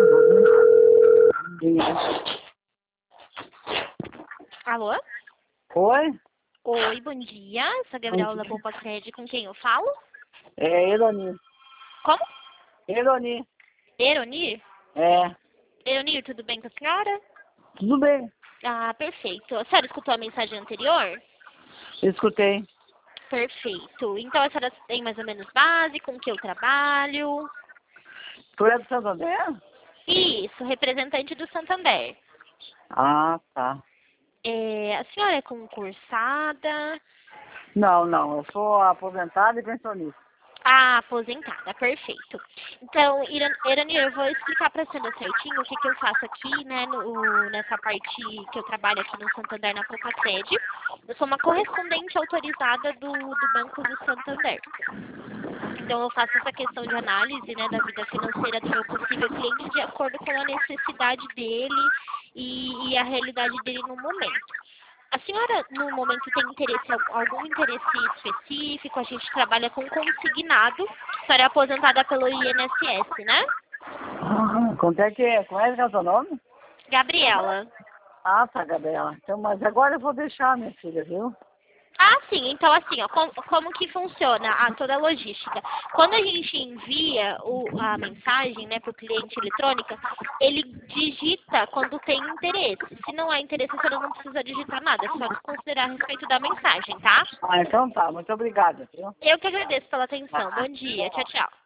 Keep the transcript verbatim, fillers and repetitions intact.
Alô? Oi? Oi, bom dia. Sou a Gabriela da Poupa Sede, com quem eu falo? É Eloni. Como? Eloni. Eronir? É. Eronir, tudo bem com a senhora? Tudo bem. Ah, perfeito. A senhora escutou a mensagem anterior? Escutei. Perfeito. Então a senhora tem mais ou menos base com que eu trabalho? Tu é do Santander? Isso, representante do Santander. Ah, tá. É, a senhora é concursada? Não, não. Eu sou aposentado e pensionista. Ah, aposentada, perfeito. Então, Irani, eu vou explicar para a senhora certinho o que, que eu faço aqui, né, no, nessa parte que eu trabalho aqui no Santander, na Poupa-Sede. Eu sou uma correspondente autorizada do, do Banco do Santander. Então, eu faço essa questão de análise, né, da vida financeira do meu possível cliente de acordo com a necessidade dele e, e a realidade dele no momento. A senhora, no momento, tem interesse, algum interesse específico? A gente trabalha com consignado. A senhora é aposentada pelo I N S S, né? Ah, quanto é que é? Como é que é o seu nome? Gabriela. Ah, tá, Gabriela. Então, mas agora eu vou deixar, minha filha, viu? Ah, sim. Então, assim, ó, como, como que funciona a, toda a logística? Quando a gente envia o, a mensagem, né, para o cliente eletrônica, ele digita quando tem interesse. Se não há interesse, a senhora não precisa digitar nada, é só desconsiderar a respeito da mensagem, tá? Ah, então tá. Muito obrigada, viu? Eu que agradeço pela atenção. Bom dia. Tchau, tchau.